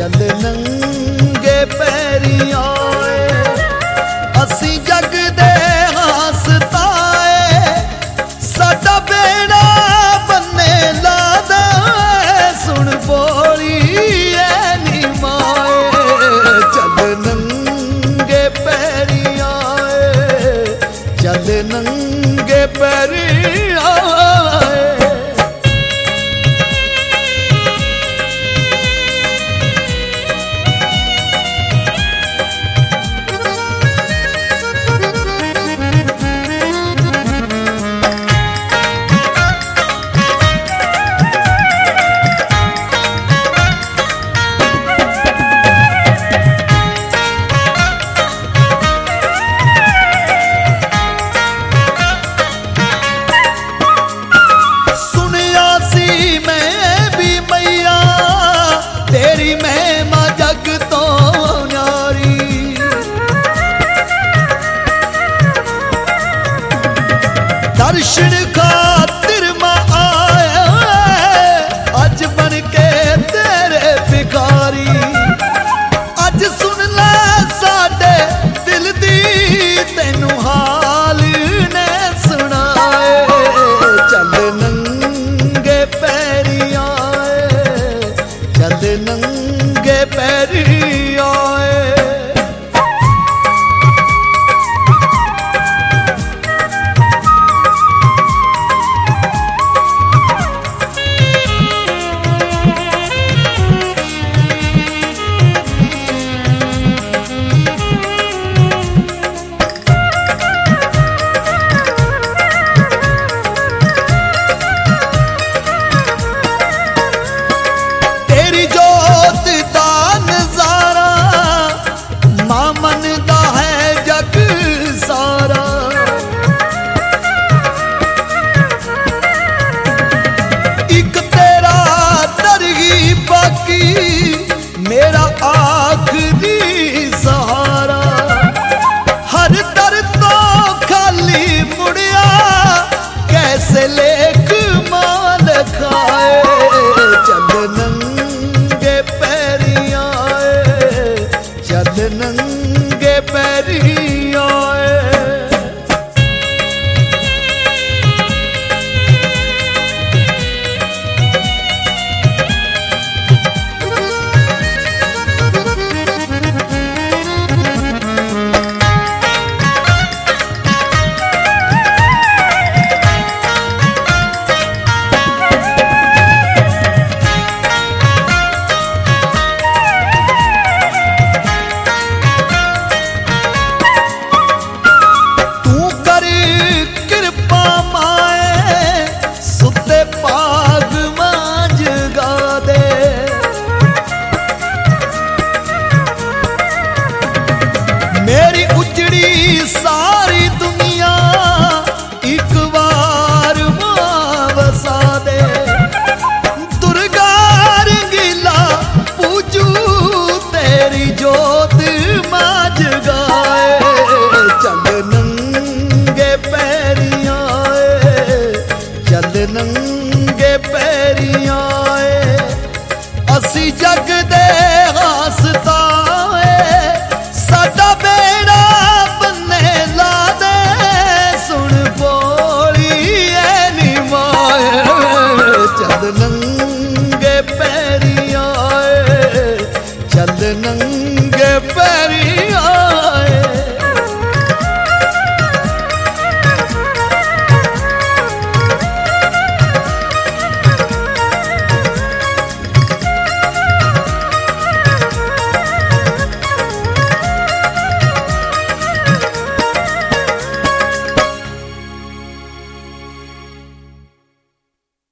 चल नंगे पैरी आए असी जग दे हसताए साडा बेड़ा बन्ने ला दे सुन बोली ऐ नी माए चल नंगे पैरी आए चल नंगे पैरी आए। तेरी महिमा जग तो न्यारी दर्शन खातिर मैं आया अज बन के तेरे भिखारी अज सुन ले साडे दिल दी तेनू हाल ने सुनाए चल नंगे पैरी आए चल नंगे पैरी आए। मेरा आखिरी सहारा हर दर तो खाली मुड़िया कैसे लेख माल खाए चल नंगे पैरी आए चल नंगे पैरी आए। मेरी उजड़ी सारी दुनिया एक बार मां वसा दे दुर्गा रंगीला पूजू तेरी जोत मां जगाए चल नंगे पैरी आए चल नंगे पैरी आए असी जग दे